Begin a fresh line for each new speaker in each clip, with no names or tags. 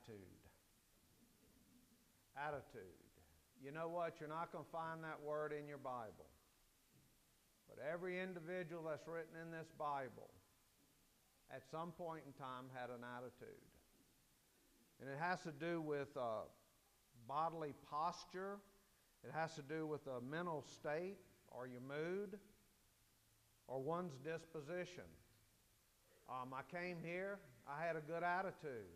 attitude. Attitude. You know what? You're not going to find that word in your Bible. But every individual that's written in this Bible at some point in time had an attitude. And it has to do with bodily posture. It has to do with a mental state or your mood or one's disposition. I came here, I had a good attitude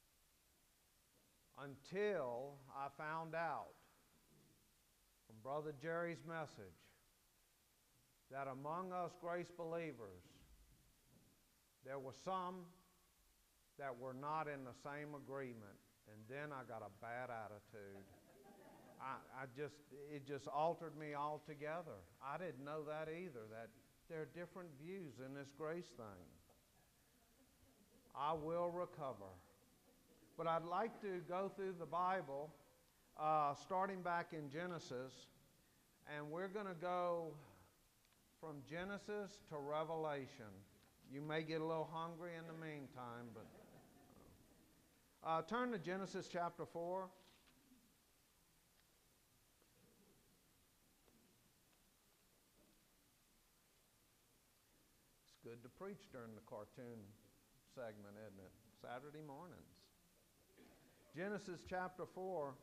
until I found out from Brother Jerry's message that among us grace believers, there were some that were not in the same agreement, and then I got a bad attitude. It just altered me altogether. I didn't know that either, that there are different views in this grace thing. I will recover. But I'd like to go through the Bible, starting back in Genesis, and we're going to go from Genesis to Revelation. You may get a little hungry in the meantime, but turn to Genesis chapter 4. It's good to preach during the cartoon segment, isn't it? Saturday mornings. Genesis chapter 4.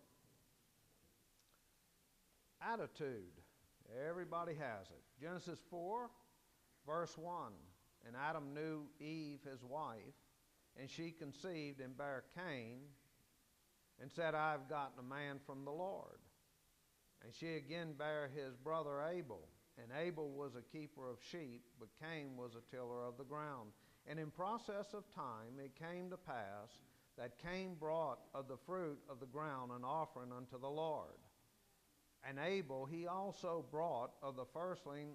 Attitude. Everybody has it. Genesis 4, verse 1. And Adam knew Eve, his wife, and she conceived and bare Cain, and said, I have gotten a man from the Lord. And she again bare his brother Abel. And Abel was a keeper of sheep, but Cain was a tiller of the ground. And in process of time it came to pass that Cain brought of the fruit of the ground an offering unto the Lord. And Abel he also brought of the firstling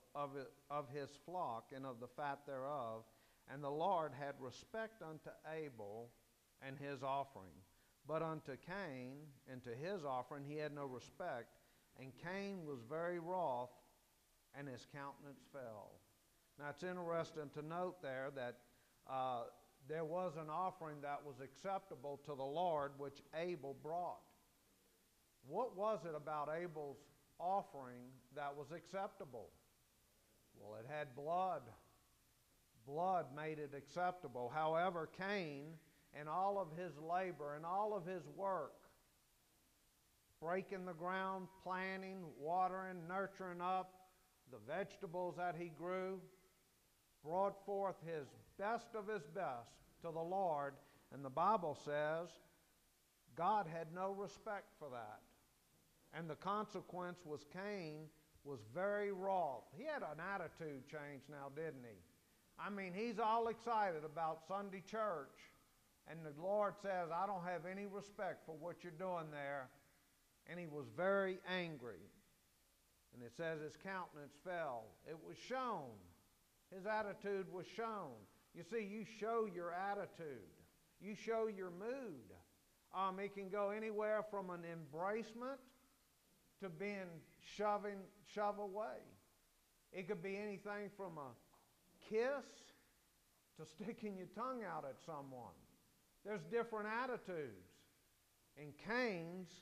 of his flock and of the fat thereof. And the Lord had respect unto Abel and his offering. But unto Cain and to his offering he had no respect. And Cain was very wroth, and his countenance fell. Now it's interesting to note there that there was an offering that was acceptable to the Lord, which Abel brought. What was it about Abel's offering that was acceptable? Well, it had blood. Blood made it acceptable. However, Cain and all of his labor and all of his work, breaking the ground, planting, watering, nurturing up the vegetables that he grew, brought forth his best of his best to the Lord. And the Bible says God had no respect for that. And the consequence was Cain was very wroth. He had an attitude change now, didn't he? I mean, he's all excited about Sunday church. And the Lord says, I don't have any respect for what you're doing there. And he was very angry. And it says his countenance fell. It was shown. His attitude was shown. You see, you show your attitude. You show your mood. It can go anywhere from an embracement to being shoved away. It could be anything from a kiss to sticking your tongue out at someone. There's different attitudes. And Cain's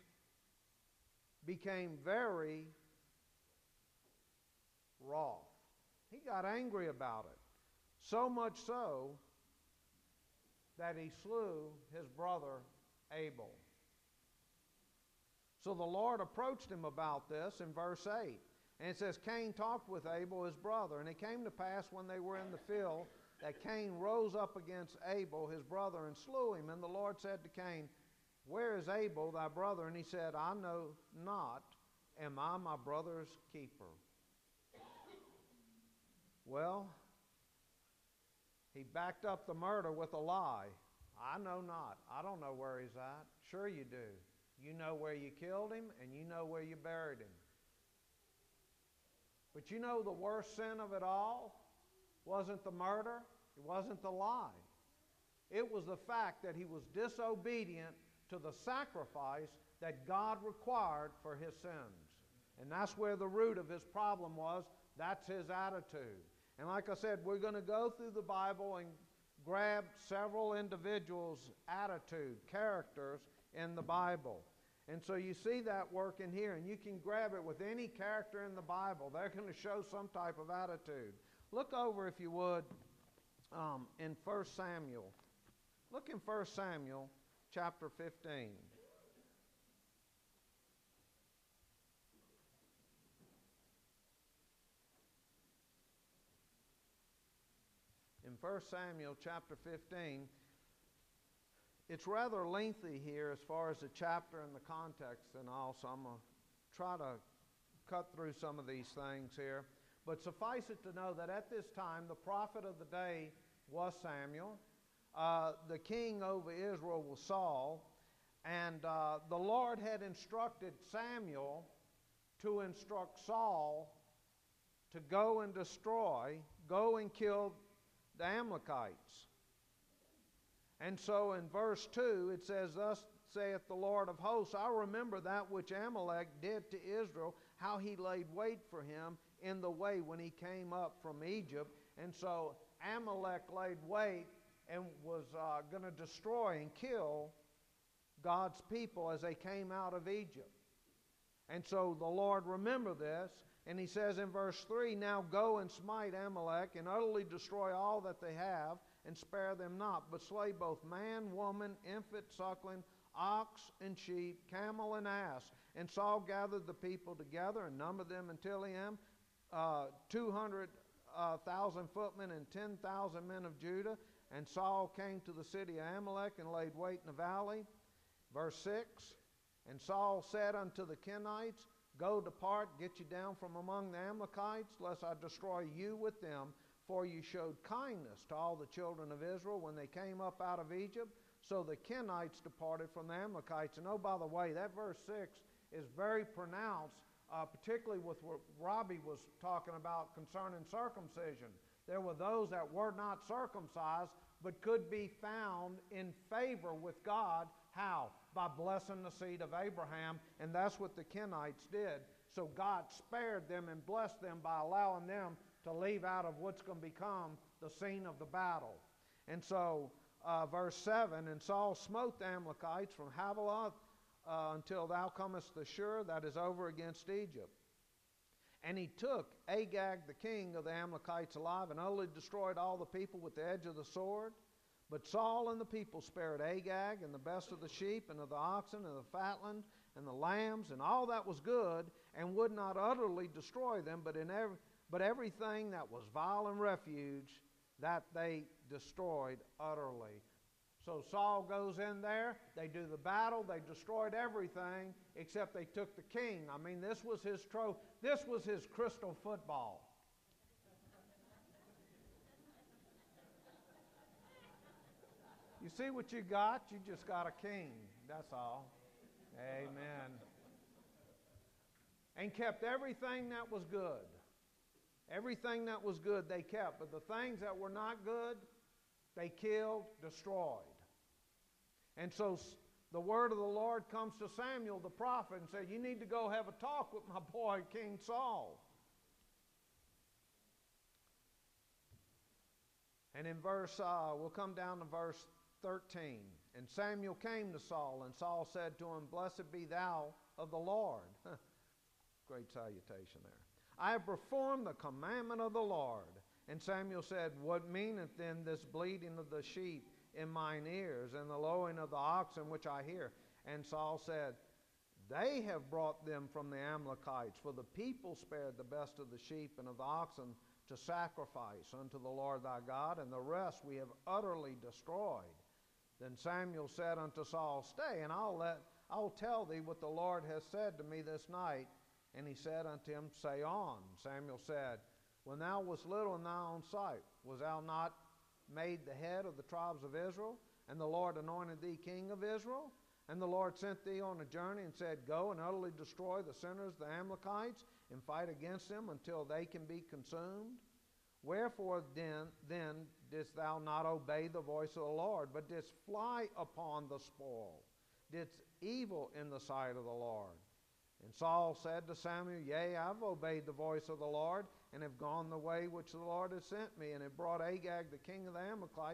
became very wroth. He got angry about it. So much so that he slew his brother Abel. So the Lord approached him about this in verse 8. And it says, Cain talked with Abel his brother. And it came to pass when they were in the field that Cain rose up against Abel his brother and slew him. And the Lord said to Cain, Where is Abel thy brother? And he said, I know not. Am I my brother's keeper? Well, he backed up the murder with a lie. I know not. I don't know where he's at. Sure you do. You know where you killed him, and you know where you buried him. But you know the worst sin of it all wasn't the murder. It wasn't the lie. It was the fact that he was disobedient to the sacrifice that God required for his sins. And that's where the root of his problem was. That's his attitude. And like I said, we're going to go through the Bible and grab several individuals' attitude, characters in the Bible. And so you see that working here, and you can grab it with any character in the Bible. They're going to show some type of attitude. Look over, if you would, in 1 Samuel. Look in 1 Samuel chapter 15. In 1 Samuel chapter 15, it's rather lengthy here as far as the chapter and the context and all, so I'm going to try to cut through some of these things here. But suffice it to know that at this time, the prophet of the day was Samuel. The king over Israel was Saul. And the Lord had instructed Samuel to instruct Saul to go and go and kill the Amalekites. And so in verse 2 it says, "Thus saith the Lord of hosts, I remember that which Amalek did to Israel, how he laid wait for him in the way when he came up from Egypt." And so Amalek laid wait and was going to destroy and kill God's people as they came out of Egypt. And so the Lord remembered this, and he says in verse 3, "Now go and smite Amalek, and utterly destroy all that they have, and spare them not, but slay both man, woman, infant, suckling, ox and sheep, camel and ass." And Saul gathered the people together and numbered them in Telaim, 200,000 footmen and 10,000 men of Judah. And Saul came to the city of Amalek and laid wait in the valley. Verse 6, "And Saul said unto the Kenites, Go, depart, get you down from among the Amalekites, lest I destroy you with them. For you showed kindness to all the children of Israel when they came up out of Egypt." So the Kenites departed from the Amalekites. And oh, by the way, that verse 6 is very pronounced, particularly with what Robbie was talking about concerning circumcision. There were those that were not circumcised, but could be found in favor with God. How? By blessing the seed of Abraham, and that's what the Kenites did. So God spared them and blessed them by allowing them to leave out of what's going to become the scene of the battle. And so, verse 7, "And Saul smote the Amalekites from Havilah until thou comest to Shur, that is over against Egypt. And he took Agag the king of the Amalekites alive, and utterly destroyed all the people with the edge of the sword. But Saul and the people spared Agag and the best of the sheep and of the oxen and the fatling and the lambs and all that was good, and would not utterly destroy them, but everything that was vile and refuge, that they destroyed utterly." So Saul goes in there, they do the battle, they destroyed everything except they took the king. I mean, this was his trophy. This was his crystal football. You see what you got? You just got a king. That's all. Amen. And kept everything that was good. Everything that was good they kept. But the things that were not good, they killed, destroyed. And so the word of the Lord comes to Samuel the prophet and said, "You need to go have a talk with my boy King Saul." And in we'll come down to verse 13. "And Samuel came to Saul, and Saul said to him, Blessed be thou of the Lord." Great salutation there. "I have performed the commandment of the Lord." And Samuel said, "What meaneth then this bleating of the sheep in mine ears, and the lowing of the oxen which I hear?" And Saul said, "They have brought them from the Amalekites, for the people spared the best of the sheep and of the oxen to sacrifice unto the Lord thy God, and the rest we have utterly destroyed." Then Samuel said unto Saul, "Stay, and I'll tell thee what the Lord has said to me this night." And he said unto him, "Say on." Samuel said, "When thou wast little in thy own sight, was thou not made the head of the tribes of Israel? And the Lord anointed thee king of Israel? And the Lord sent thee on a journey and said, Go and utterly destroy the sinners, the Amalekites, and fight against them until they can be consumed? Wherefore then didst thou not obey the voice of the Lord, but didst fly upon the spoil, didst evil in the sight of the Lord?" And Saul said to Samuel, "Yea, I've obeyed the voice of the Lord, and have gone the way which the Lord has sent me, and have brought Agag the king of the Amalekites,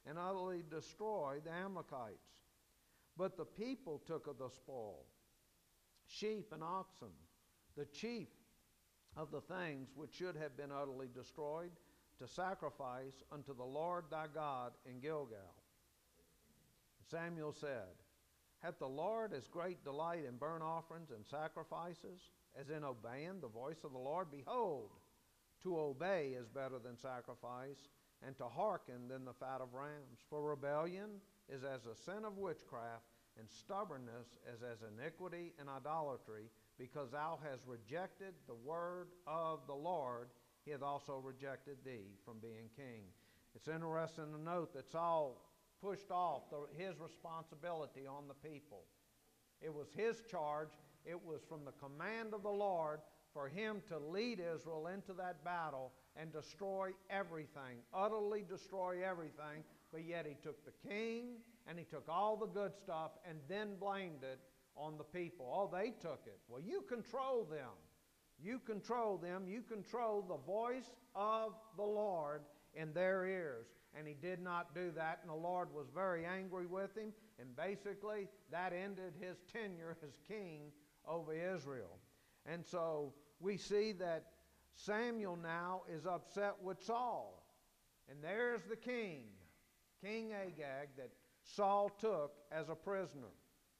and utterly destroy the Amalekites. But the people took of the spoil, sheep and oxen, the chief of the things which should have been utterly destroyed, to sacrifice unto the Lord thy God in Gilgal. Samuel said, Hath the Lord as great delight in burnt offerings and sacrifices as in obeying the voice of the Lord? Behold, to obey is better than sacrifice, and to hearken than the fat of rams. For rebellion is as a sin of witchcraft, and stubbornness is as iniquity and idolatry. Because thou hast rejected the word of the Lord, he hath also rejected thee from being king. It's interesting to note that Saul pushed off his responsibility on the people. It was his charge. It was from the command of the Lord for him to lead Israel into that battle and destroy everything, utterly destroy everything. But yet he took the king and he took all the good stuff and then blamed it on the people. Oh, they took it. Well, you control them. You control them. You control the voice of the Lord in their ears. And he did not do that, and the Lord was very angry with him, and basically that ended his tenure as king over Israel. And so we see that Samuel now is upset with Saul. And there's the king, King Agag, that Saul took as a prisoner.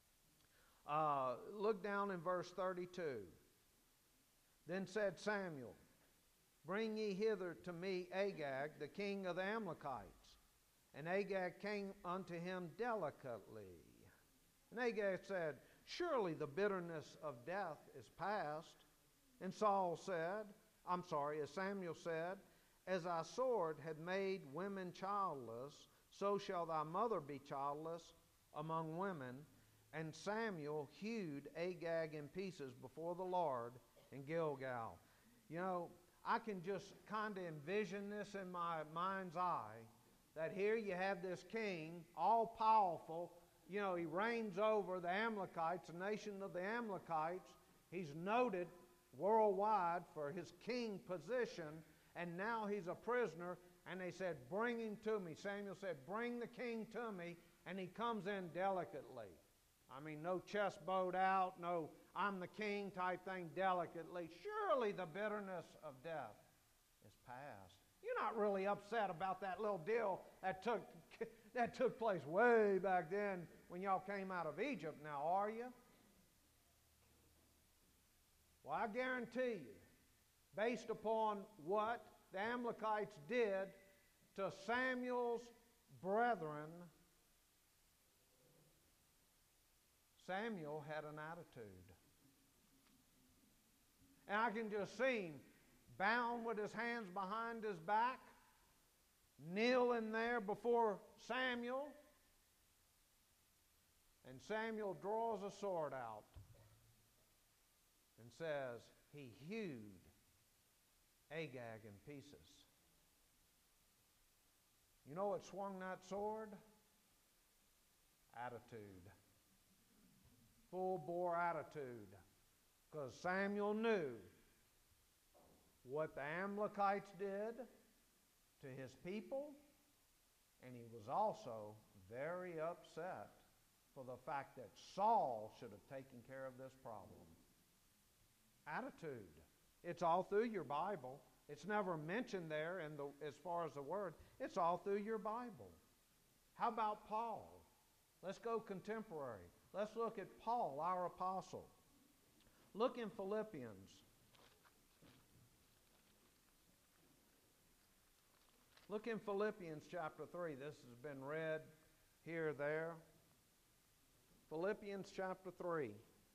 Look down in verse 32. Then said Samuel, Bring ye hither to me Agag, the king of the Amalekites. And Agag came unto him delicately. And Agag said, Surely the bitterness of death is past. And Samuel said, As thy sword had made women childless, so shall thy mother be childless among women. And Samuel hewed Agag in pieces before the Lord in Gilgal. You know, I can just kind of envision this in my mind's eye, that here you have this king, all powerful. You know, he reigns over the Amalekites, the nation of the Amalekites. He's noted worldwide for his king position, and now he's a prisoner, and they said, Bring him to me. Samuel said, Bring the king to me, and he comes in delicately. I mean, no chest bowed out, no I'm the king type thing, delicately. Surely the bitterness of death is past. You're not really upset about that little deal that took place way back then when y'all came out of Egypt now, are you? Well, I guarantee you, based upon what the Amalekites did to Samuel's brethren, Samuel had an attitude. And I can just see him bound with his hands behind his back, kneeling there before Samuel. And Samuel draws a sword out and says, He hewed Agag in pieces. You know what swung that sword? Attitude. Full-bore attitude. Because Samuel knew what the Amalekites did to his people, and he was also very upset for the fact that Saul should have taken care of this problem. Attitude. It's all through your Bible. It's never mentioned there as far as the word. It's all through your Bible. How about Paul? Let's go contemporary. Let's look at Paul, our apostle. Look in Philippians. Look in Philippians chapter 3. This has been read here or there. Philippians chapter 3.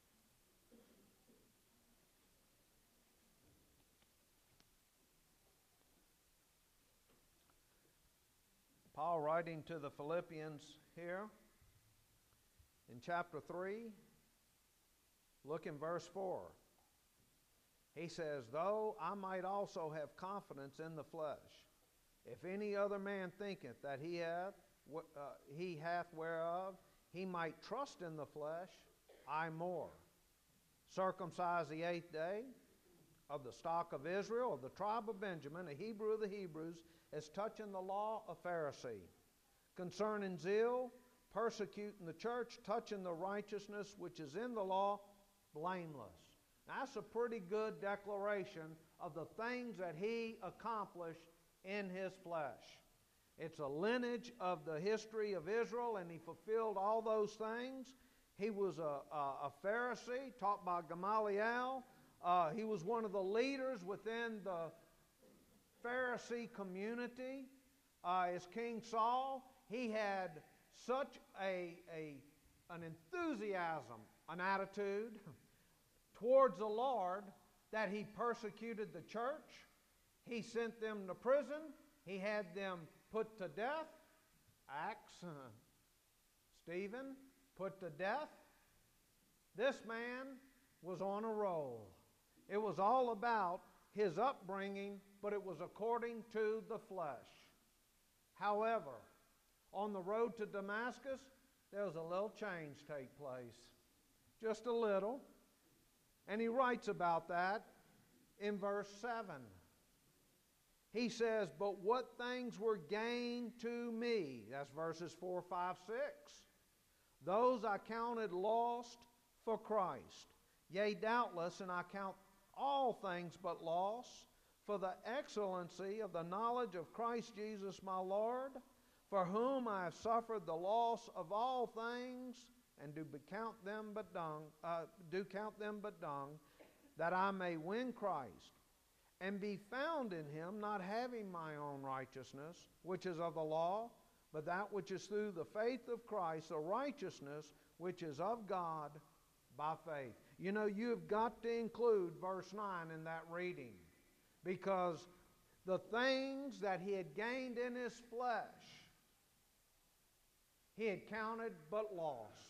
Paul writing to the Philippians here in chapter 3. Look in verse 4. He says, Though I might also have confidence in the flesh, if any other man thinketh that he hath whereof he might trust in the flesh, I more. Circumcised the 8th day, of the stock of Israel, of the tribe of Benjamin, a Hebrew of the Hebrews, as touching the law, a Pharisee, concerning zeal, persecuting the church, touching the righteousness which is in the law, blameless. That's a pretty good declaration of the things that he accomplished in his flesh. It's a lineage of the history of Israel, and he fulfilled all those things. He was a Pharisee taught by Gamaliel. He was one of the leaders within the Pharisee community. As King Saul, he had such an enthusiasm, an attitude towards the Lord that he persecuted the church. He sent them to prison. He had them put to death. Acts, Stephen put to death. This man was on a roll. It was all about his upbringing, but it was according to the flesh. However, on the road to Damascus, there was a little change take place. Just a little. And he writes about that in verse 7. He says, "But what things were gained to me," that's verses 4, 5, 6, "those I counted lost for Christ. Yea, doubtless, and I count all things but loss, for the excellency of the knowledge of Christ Jesus my Lord, for whom I have suffered the loss of all things, and do count them but dung, that I may win Christ, and be found in him, not having my own righteousness, which is of the law, but that which is through the faith of Christ, the righteousness which is of God by faith." You know, you've got to include verse 9 in that reading, because the things that he had gained in his flesh, he had counted but loss.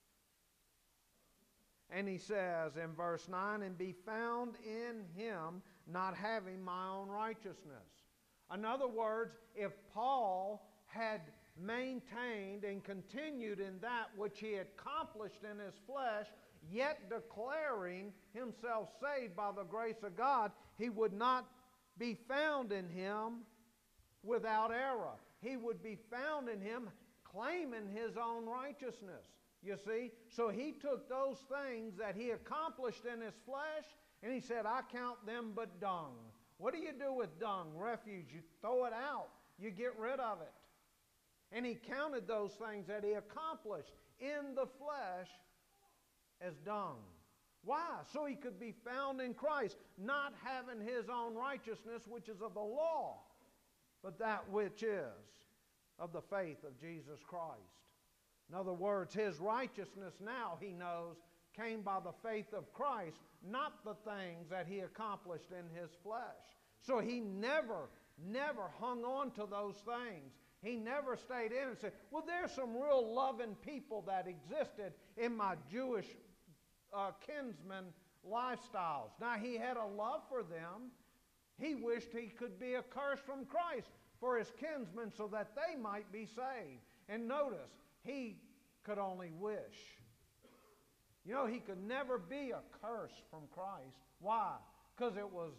And he says in verse 9, "And be found in him, not having my own righteousness." In other words, if Paul had maintained and continued in that which he had accomplished in his flesh, yet declaring himself saved by the grace of God, he would not be found in him without error. He would be found in him claiming his own righteousness. You see? So he took those things that he accomplished in his flesh, and he said, "I count them but dung." What do you do with dung? Refuse. You throw it out. You get rid of it. And he counted those things that he accomplished in the flesh as dung. Why? So he could be found in Christ, not having his own righteousness, which is of the law, but that which is of the faith of Jesus Christ. In other words, his righteousness now, he knows, came by the faith of Christ, not the things that he accomplished in his flesh. So he never hung on to those things. He never stayed in and said, "Well, there's some real loving people that existed in my Jewish kinsman lifestyles." Now, he had a love for them. He wished he could be accursed from Christ for his kinsmen so that they might be saved. And notice, he could only wish. You know, he could never be accursed from Christ. Why? Because it was,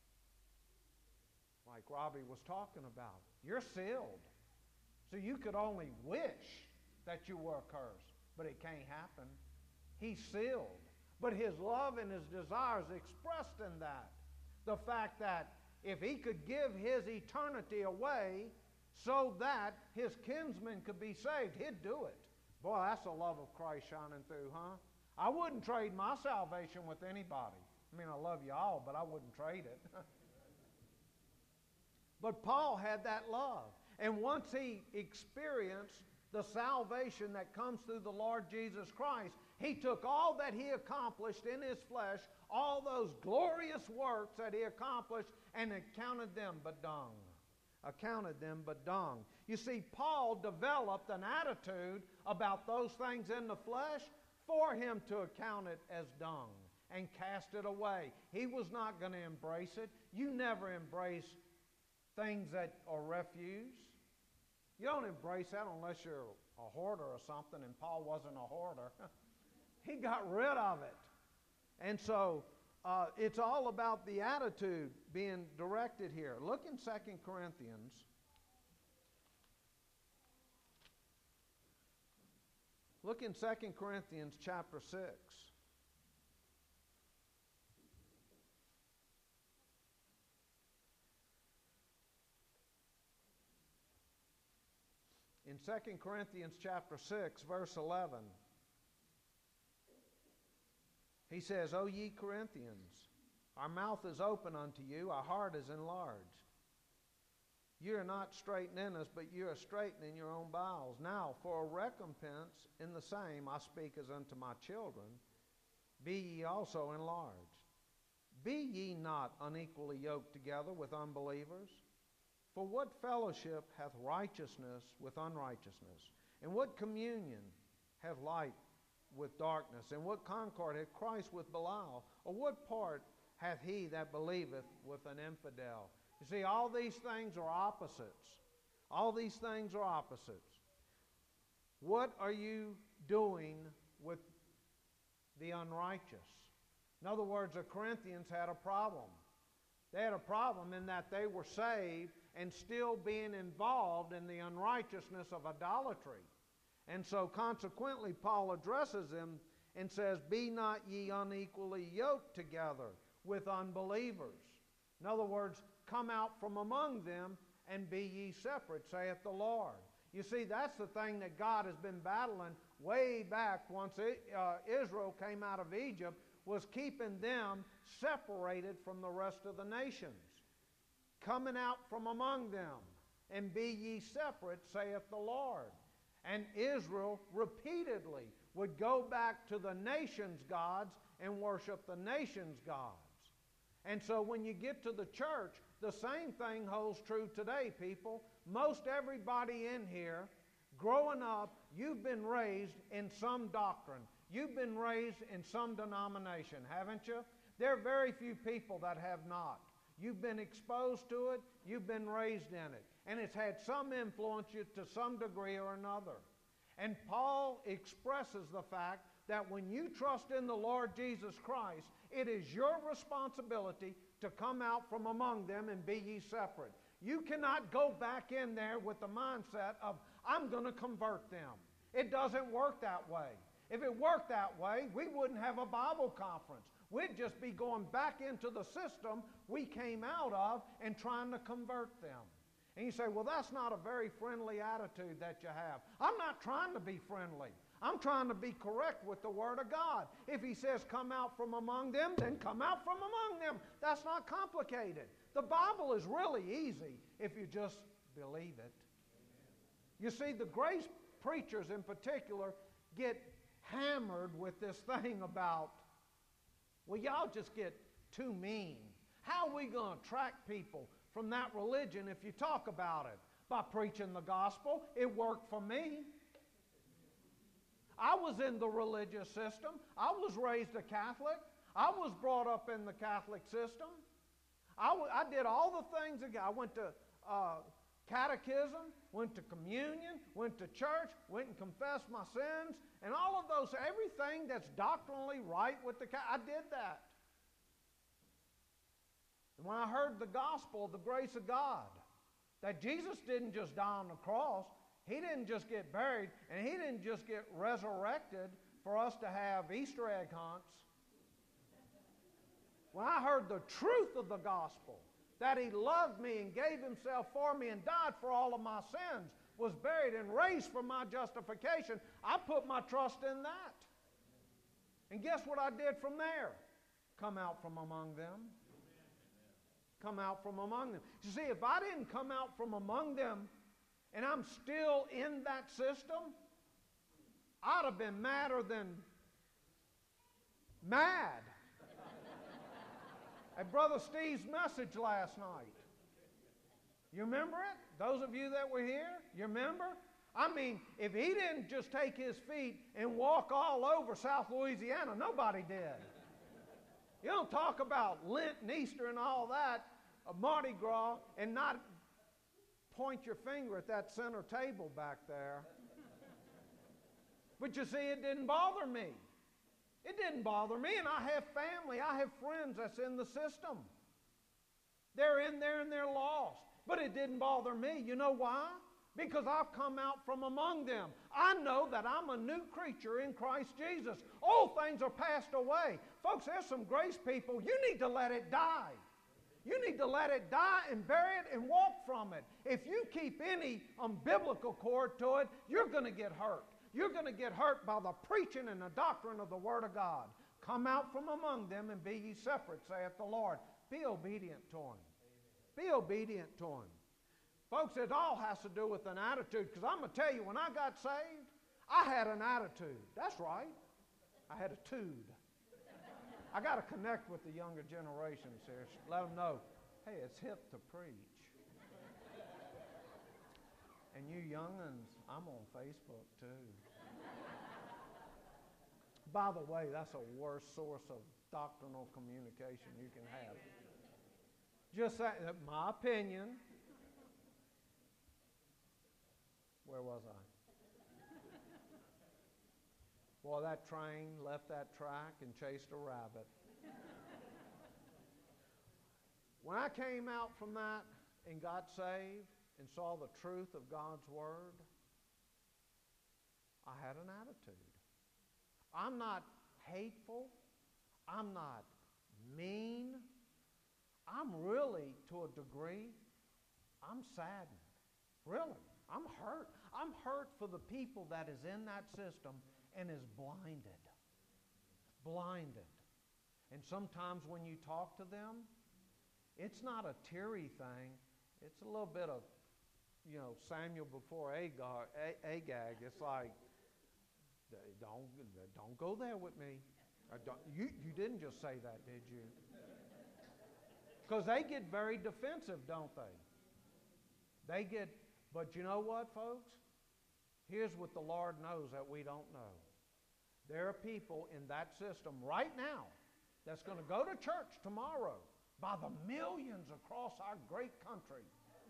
like Robbie was talking about, you're sealed. So you could only wish that you were accursed, but it can't happen. He's sealed. But his love and his desires expressed in that. The fact that if he could give his eternity away so that his kinsmen could be saved, he'd do it. Boy, that's the love of Christ shining through, huh? I wouldn't trade my salvation with anybody. I mean, I love you all, but I wouldn't trade it. But Paul had that love. And once he experienced the salvation that comes through the Lord Jesus Christ, he took all that he accomplished in his flesh, all those glorious works that he accomplished, and accounted them but dung. Accounted them but dung. You see, Paul developed an attitude about those things in the flesh for him to account it as dung and cast it away. He was not going to embrace it. You never embrace things that are refuse. You don't embrace that unless you're a hoarder or something, and Paul wasn't a hoarder. He got rid of it. And so it's all about the attitude being directed here. Look in 2 Corinthians Look in 2 Corinthians chapter 6. In 2 Corinthians chapter 6, verse 11, he says, O ye Corinthians, our mouth is open unto you, our heart is enlarged. You are not straitened in us, but you are straitened in your own bowels. Now, for a recompense in the same I speak as unto my children, be ye also enlarged. Be ye not unequally yoked together with unbelievers? For what fellowship hath righteousness with unrighteousness? And what communion hath light with darkness? And what concord hath Christ with Belial? Or what part hath he that believeth with an infidel? You see, all these things are opposites. All these things are opposites. What are you doing with the unrighteous? In other words, the Corinthians had a problem. They had a problem in that they were saved and still being involved in the unrighteousness of idolatry. And so consequently, Paul addresses them and says, Be not ye unequally yoked together with unbelievers. In other words, come out from among them and be ye separate, saith the Lord. You see, that's the thing that God has been battling way back once Israel came out of Egypt, was keeping them separated from the rest of the nations. Coming out from among them, and be ye separate, saith the Lord. And Israel repeatedly would go back to the nations' gods and worship the nations' gods. And so when you get to the church, the same thing holds true today, people. Most everybody in here, growing up, you've been raised in some doctrine. You've been raised in some denomination, haven't you? There are very few people that have not. You've been exposed to it. You've been raised in it. And it's had some influence you to some degree or another. And Paul expresses the fact that when you trust in the Lord Jesus Christ, it is your responsibility to come out from among them and be ye separate. You cannot go back in there with the mindset of, I'm going to convert them. It doesn't work that way. If it worked that way, we wouldn't have a Bible conference. We'd just be going back into the system we came out of and trying to convert them. And you say, well, that's not a very friendly attitude that you have. I'm not trying to be friendly. I'm trying to be correct with the Word of God. If He says come out from among them, then come out from among them. That's not complicated. The Bible is really easy if you just believe it. You see, the grace preachers in particular get hammered with this thing about, well, y'all just get too mean. How are we going to attract people from that religion if you talk about it? By preaching the gospel. It worked for me. I was in the religious system. I was raised a Catholic. I was brought up in the Catholic system. I did all the things. I went to catechism, went to communion, went to church, went and confessed my sins, and all of those, everything that's doctrinally right with I did that. And when I heard the gospel of the grace of God, that Jesus didn't just die on the cross, He didn't just get buried, and He didn't just get resurrected for us to have Easter egg hunts. When I heard the truth of the gospel, that He loved me and gave Himself for me and died for all of my sins, was buried and raised for my justification, I put my trust in that. And guess what I did from there? Come out from among them. Come out from among them. You see, if I didn't come out from among them and I'm still in that system, I'd have been madder than mad at Brother Steve's message last night. You remember it? Those of you that were here, you remember? I mean, if he didn't just take his feet and walk all over South Louisiana, nobody did. You don't talk about Lent and Easter and all that, Mardi Gras, and not point your finger at that center table back there. But you see, it didn't bother me. It didn't bother me, and I have family, I have friends that's in the system. They're in there and they're lost. But it didn't bother me. You know why? because I've come out from among them. I know that I'm a new creature in Christ Jesus. Old things are passed away. Folks, there's some grace people. You need to let it die. You need to let it die and bury it and walk from it. If you keep any umbilical cord to it, you're going to get hurt. You're going to get hurt by the preaching and the doctrine of the Word of God. Come out from among them and be ye separate, saith the Lord. Be obedient to Him. Be obedient to Him. Folks, it all has to do with an attitude, because I'm going to tell you, when I got saved, I had an attitude. That's right. I had a tude. I got to connect with the younger generations here. Let them know, hey, it's hip to preach. And you young'uns, I'm on Facebook too. By the way, that's a worse source of doctrinal communication you can have. Just that, my opinion. Where was I? Boy, that train left that track and chased a rabbit. When I came out from that and got saved and saw the truth of God's Word, I had an attitude. I'm not hateful. I'm not mean. I'm really, to a degree, I'm saddened. Really. I'm hurt. I'm hurt for the people that is in that system and is blinded. Blinded. And sometimes when you talk to them, it's not a teary thing. It's a little bit of, Samuel before Agag. It's like, don't go there with me. You didn't just say that, did you? Because they get very defensive, don't they? But you know what, folks? Here's what the Lord knows that we don't know. There are people in that system right now that's going to go to church tomorrow by the millions across our great country.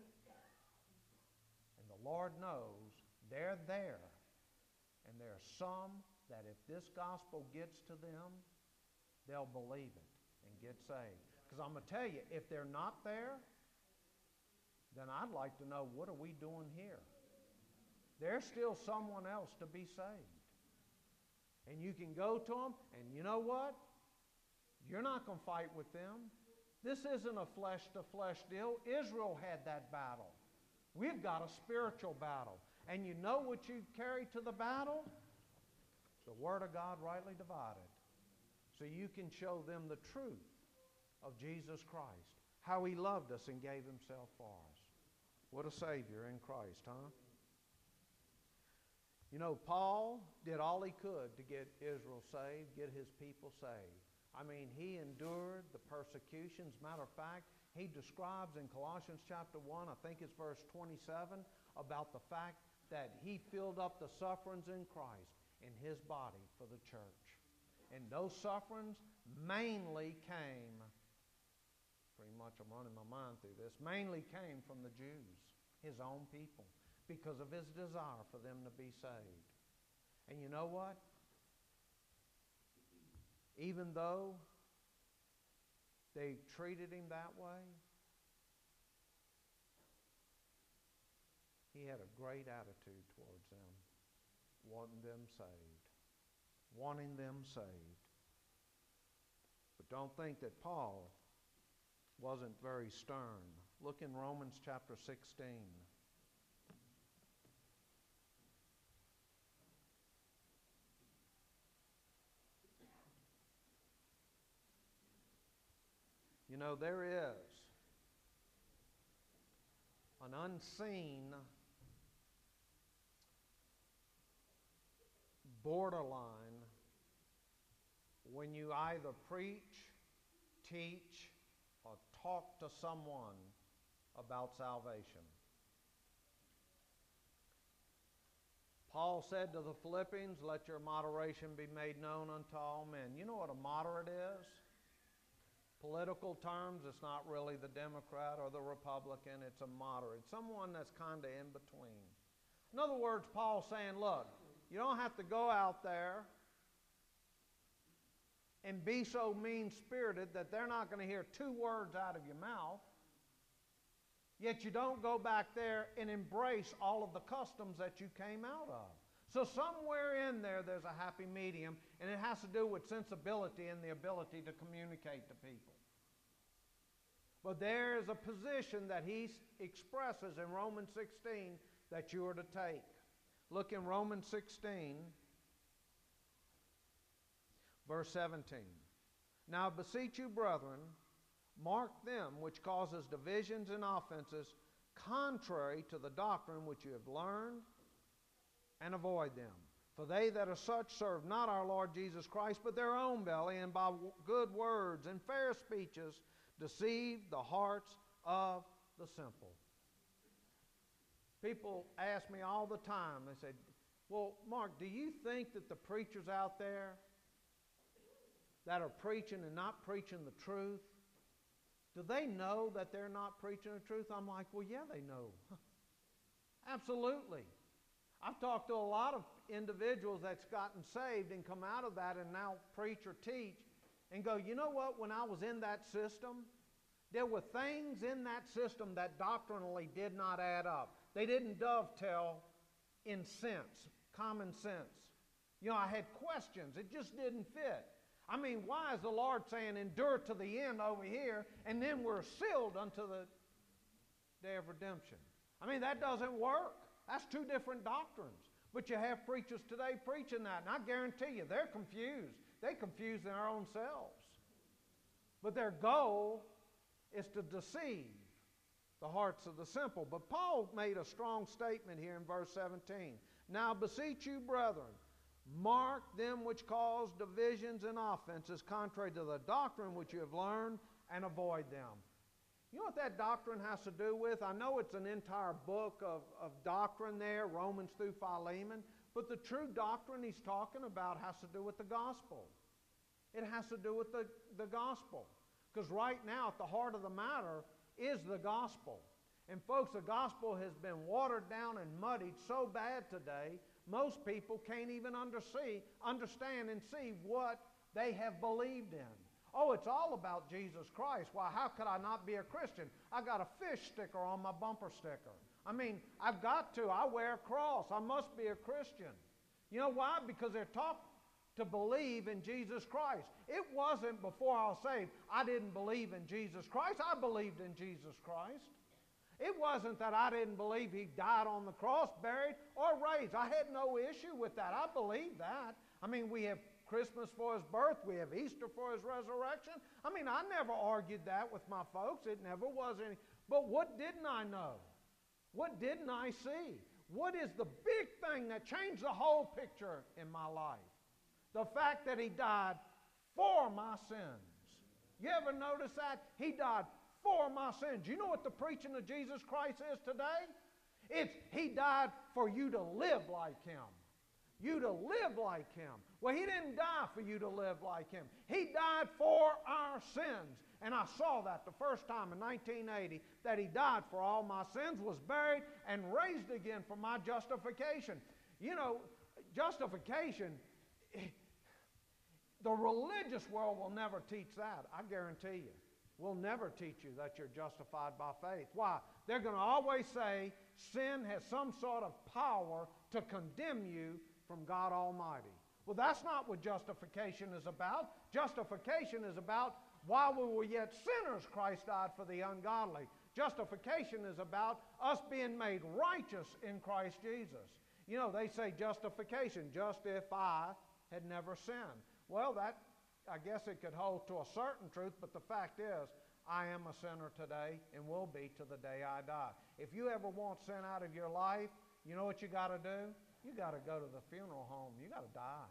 And the Lord knows they're there. And there are some that if this gospel gets to them, they'll believe it and get saved. Because I'm going to tell you, if they're not there, then I'd like to know, what are we doing here? There's still someone else to be saved. And you can go to them, and you know what? You're not going to fight with them. This isn't a flesh-to-flesh deal. Israel had that battle. We've got a spiritual battle. And you know what you carry to the battle? The Word of God rightly divided. So you can show them the truth of Jesus Christ. How He loved us and gave Himself for us. What a Savior in Christ, huh? Paul did all he could to get Israel saved, get his people saved. I mean, he endured the persecutions. Matter of fact, he describes in Colossians chapter 1, I think it's verse 27, about the fact that he filled up the sufferings in Christ in his body for the church. And those sufferings mainly came, pretty much I'm running my mind through this, mainly came from the Jews, his own people, because of his desire for them to be saved. And you know what? Even though they treated him that way, he had a great attitude towards them, wanting them saved. Wanting them saved. But don't think that Paul wasn't very stern. Look in Romans chapter 16. There is an unseen borderline when you either preach, teach, or talk to someone about salvation. Paul said to the Philippians, let your moderation be made known unto all men. You know what a moderate is? Political terms, it's not really the Democrat or the Republican, it's a moderate. Someone that's kind of in between. In other words, Paul's saying, look, you don't have to go out there and be so mean-spirited that they're not going to hear two words out of your mouth. Yet you don't go back there and embrace all of the customs that you came out of. So somewhere in there, there's a happy medium, and it has to do with sensibility and the ability to communicate to people. But there is a position that he expresses in Romans 16 that you are to take. Look in Romans 16, verse 17. Now I beseech you, brethren, mark them which causes divisions and offenses contrary to the doctrine which you have learned, and avoid them. For they that are such serve not our Lord Jesus Christ, but their own belly, and by good words and fair speeches deceive the hearts of the simple. People ask me all the time, they say, well, Mark, do you think that the preachers out there that are preaching and not preaching the truth, do they know that they're not preaching the truth? I'm like, well, yeah, they know. Absolutely. I've talked to a lot of individuals that's gotten saved and come out of that and now preach or teach and go, you know what, when I was in that system, there were things in that system that doctrinally did not add up. They didn't dovetail in sense, common sense. You know, I had questions. It just didn't fit. I mean, why is the Lord saying endure to the end over here, and then we're sealed unto the day of redemption? I mean, that doesn't work. That's two different doctrines. But you have preachers today preaching that, and I guarantee you, they're confused. They confuse their own selves. But their goal is to deceive the hearts of the simple. But Paul made a strong statement here in verse 17. Now beseech you, brethren, mark them which cause divisions and offenses contrary to the doctrine which you have learned, and avoid them. You know what that doctrine has to do with? I know it's an entire book of doctrine there, Romans through Philemon, but the true doctrine he's talking about has to do with the gospel. It has to do with the gospel. Because right now, at the heart of the matter is the gospel. And folks, the gospel has been watered down and muddied so bad today, most people can't even understand and see what they have believed in. Oh, it's all about Jesus Christ. Why, how could I not be a Christian? I got a fish sticker on my bumper sticker. I mean, I've got to. I wear a cross. I must be a Christian. You know why? Because they're taught to believe in Jesus Christ. It wasn't before I was saved, I didn't believe in Jesus Christ. I believed in Jesus Christ. It wasn't that I didn't believe He died on the cross, buried, or raised. I had no issue with that. I believe that. I mean, we have Christmas for His birth. We have Easter for His resurrection. I mean, I never argued that with my folks. It never was any. But what didn't I know? What didn't I see? What is the big thing that changed the whole picture in my life? The fact that He died for my sins. You ever notice that? He died for my sins. You know what the preaching of Jesus Christ is today? It's He died for you to live like Him. You to live like Him. Well, He didn't die for you to live like Him. He died for our sins. And I saw that the first time in 1980, that He died for all my sins, was buried, and raised again for my justification. You know, justification, the religious world will never teach that. I guarantee you. Will never teach you that you're justified by faith. Why? They're going to always say sin has some sort of power to condemn you from God Almighty. Well, that's not what justification is about. Justification is about while we were yet sinners, Christ died for the ungodly. Justification is about us being made righteous in Christ Jesus. You know, they say justification, just if I had never sinned. Well, that, I guess it could hold to a certain truth, but the fact is, I am a sinner today and will be to the day I die. If you ever want sin out of your life, you know what you got to do? You got to go to the funeral home. You got to die.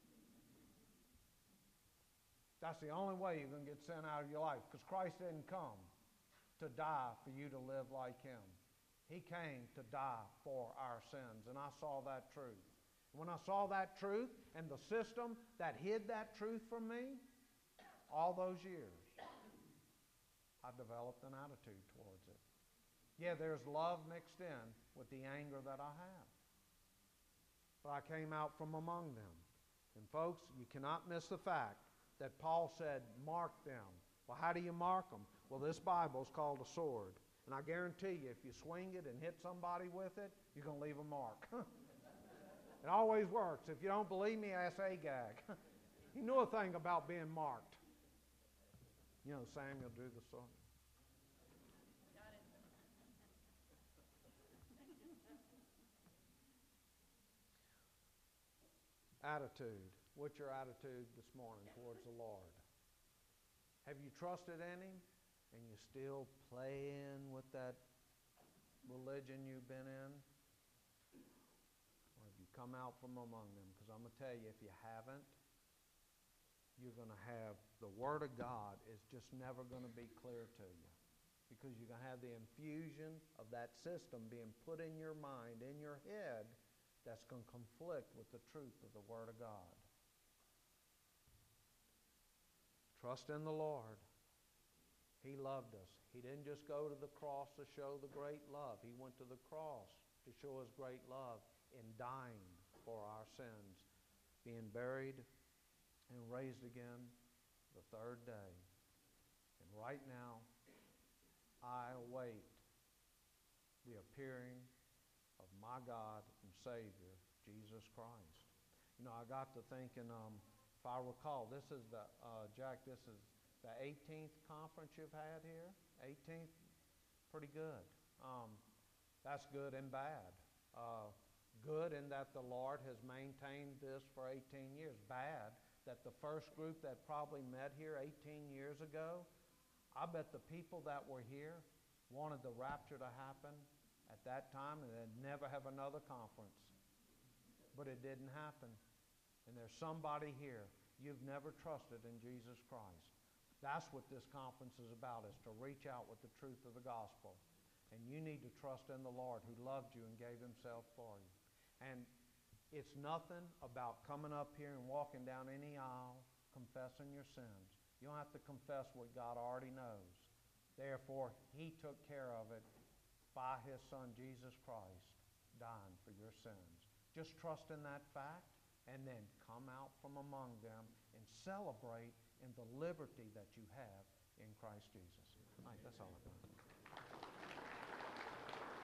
That's the only way you're going to get sin out of your life, because Christ didn't come to die for you to live like Him. He came to die for our sins, and I saw that truth. When I saw that truth and the system that hid that truth from me, all those years, I developed an attitude towards it. Yeah, there's love mixed in with the anger that I have. But I came out from among them. And folks, you cannot miss the fact that Paul said, mark them. Well, how do you mark them? Well, this Bible is called a sword. And I guarantee you, if you swing it and hit somebody with it, you're going to leave a mark. It always works. If you don't believe me, ask Agag. He knew a thing about being marked. You know, Samuel drew the sword. Attitude. What's your attitude this morning towards the Lord? Have you trusted in Him and you still playing with that religion you've been in? Or have you come out from among them? Because I'm going to tell you, if you haven't, you're going to have, the Word of God is just never going to be clear to you. Because you're going to have the infusion of that system being put in your mind, in your head, that's going to conflict with the truth of the Word of God. Trust in the Lord. He loved us. He didn't just go to the cross to show the great love. He went to the cross to show His great love in dying for our sins, being buried and raised again the third day. And right now, I await the appearing of my God and Savior, Jesus Christ. You know, I got to thinking, if I recall, this is the, Jack, this is the 18th conference you've had here. 18th, pretty good. That's good and bad. Good in that the Lord has maintained this for 18 years. Bad that the first group that probably met here 18 years ago, I bet the people that were here wanted the rapture to happen at that time and then never have another conference. But it didn't happen. And there's somebody here, you've never trusted in Jesus Christ. That's what this conference is about, is to reach out with the truth of the gospel. And you need to trust in the Lord who loved you and gave Himself for you. And it's nothing about coming up here and walking down any aisle confessing your sins. You don't have to confess what God already knows. Therefore, He took care of it by His Son, Jesus Christ, dying for your sins. Just trust in that fact and then come out from among them and celebrate in the liberty that you have in Christ Jesus. All right, that's all I've got.